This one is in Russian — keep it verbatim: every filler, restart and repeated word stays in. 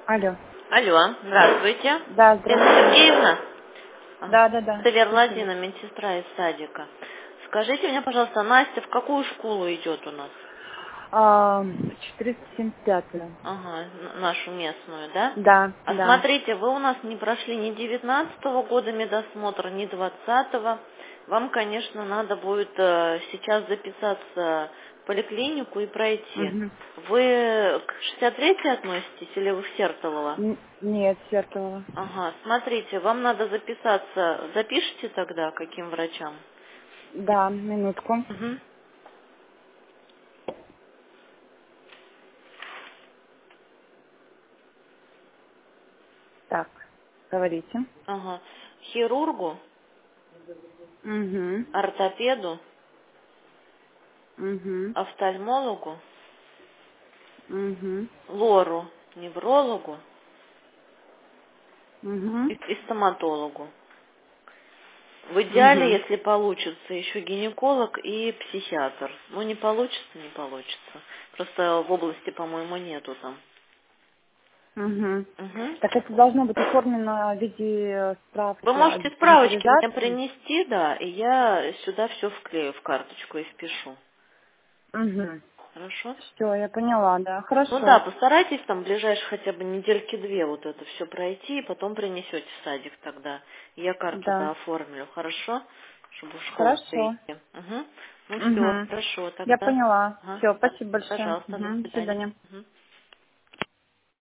Алло. Алло, здравствуйте. Да, Лена здравствуйте. Сергеевна? Ага. Да, да, да. Это Вера Слушаю. Владимировна, медсестра из садика. Скажите мне, пожалуйста, Настя в какую школу идет у нас? А, четыреста семьдесят пятую. Ага, н- нашу местную, да? Да, А да. смотрите, вы у нас не прошли ни девятнадцатого года медосмотра, ни двадцатого. Вам, конечно, надо будет э, сейчас записаться в поликлинику и пройти. Угу. Вы к шестьдесят третьей относитесь или вы в Сертолово? Н- Нет, Сертолова. Ага, смотрите, вам надо записаться. Запишите тогда, каким врачам? Да, минутку. Угу. Так, говорите. Ага. Хирургу, Угу. ортопеду, Угу. офтальмологу, Угу. лору, неврологу Угу. и, и стоматологу. В идеале, Угу. если получится, еще гинеколог и психиатр. Ну, не получится, не получится. Просто в области, по-моему, нету там. Угу. Угу. Так это должно быть оформлено в виде Вы справки о можете справочки мне диспансеризации? принести, да, и я сюда все вклею в карточку и впишу. Угу. Хорошо? Все, я поняла, да. Ну да, Хорошо. постарайтесь там ближайшие хотя бы недельки две вот это все пройти, и потом принесете в садик тогда. Я карту-то Да. оформлю, хорошо? Чтобы в школу-то Хорошо. идти. Угу. Ну все, Угу. хорошо Я тогда. поняла. Ага. Все, спасибо большое. Пожалуйста, до Угу. До свидания. свидания. Мгм.